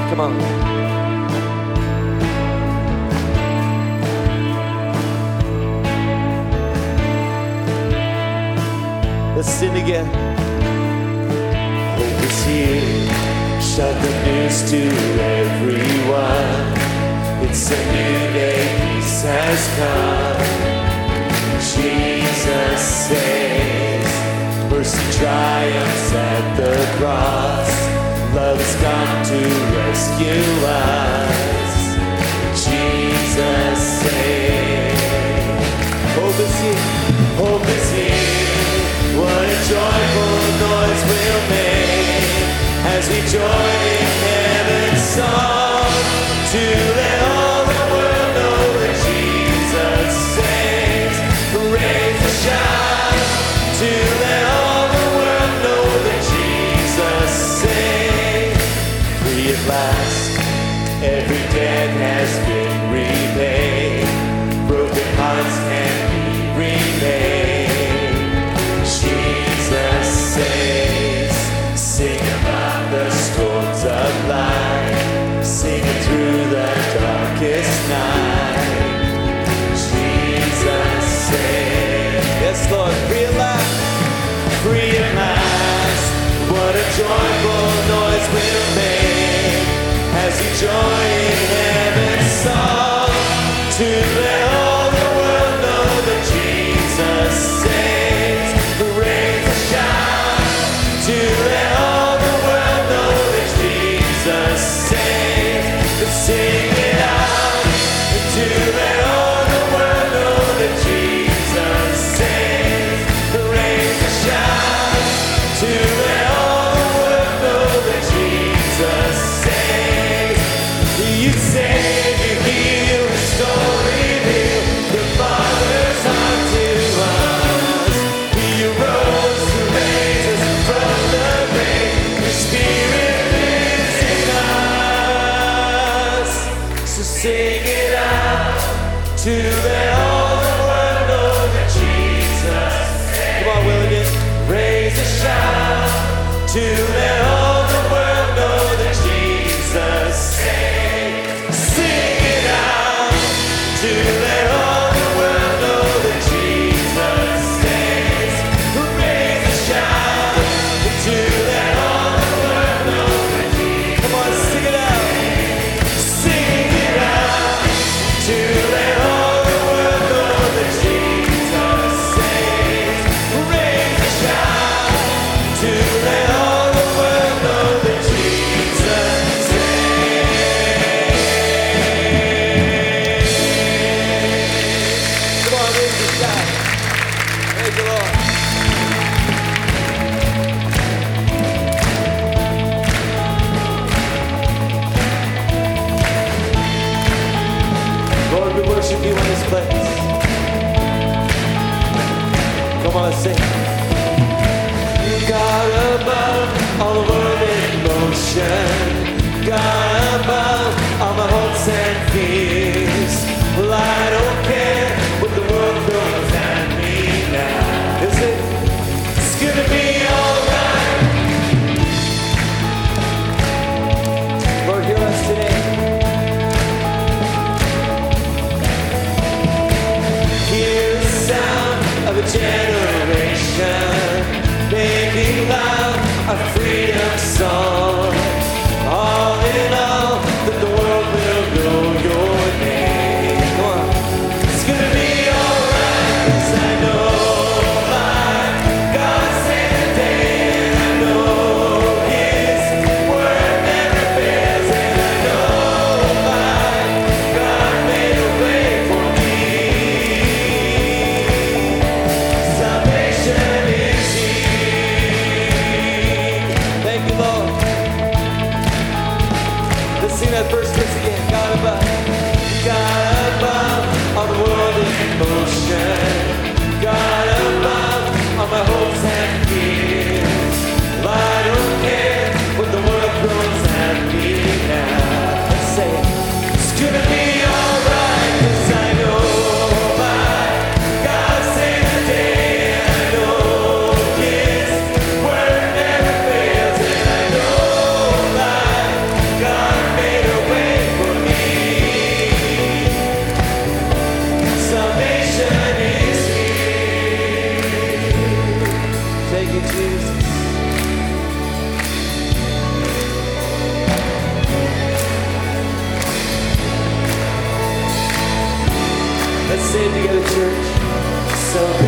Come on. Let's sing again. Hope is here. Shout the news to everyone. It's a new day, peace has come. Jesus saves. Mercy triumphs at the cross. Love has come to rescue us. Jesus saves. Hope is here. Hope is here. What a joyful noise we'll make as we join in heaven's song to let all the world know that Jesus saves. Raise a shout to let all the world know that Jesus saves. Free at last, every debt has been repaid. Broken hearts can be remade. Jesus saves. Sing about the storms of life, singing through the darkest night. Jesus saves. Yes, Lord, free at last, free at last. What a joyful noise we'll make as we join in heaven's song to let all the world know that Jesus saves. Raise a shout to let all the world know that Jesus saves. Sing it out to let all the world know that Jesus saves. Raise a shout to let all the world know that Jesus saves. You save, you heal, restore, reveal the Father's heart to us. You rose to raise us from the grave. Your Spirit lives in us. So sing it out to let all the world know that Jesus saves. Come on, Will, again. Raise a shout to let all the world know that Jesus saves. Sing it out to let all the world know that Jesus saves. Raise a shout to let all the world know that Jesus. Come on, sing it out. Sing it out to let all the world know that Jesus saves. Raise a shout to let all the world know that Jesus saves. Come on, raise a shout. Praise the Lord. Lord, we worship you in this place. Come on, sing. God above, all the world in motion. God above, all my hopes and fears. Well, I don't care what the world throws at me now. Is it? It's gonna be alright. Lord, hear us today. Hear the sound of a generation making loud our freedom song. All in all, that the world will know your name. Come on. It's gonna be alright, 'cause I know my God saved the day, and I know His word never fails, and I know my God made a way for me. Salvation is here. Thank you, Lord. Let's sing that first verse again. God above, all the world is in motion. God above, all my hopes and fears. Well, I don't care what the world throws at me now. Let's say it's gonna be alright, 'cause I know my God saved the day, and I know His word never fails, and I know my God made say it together, church. So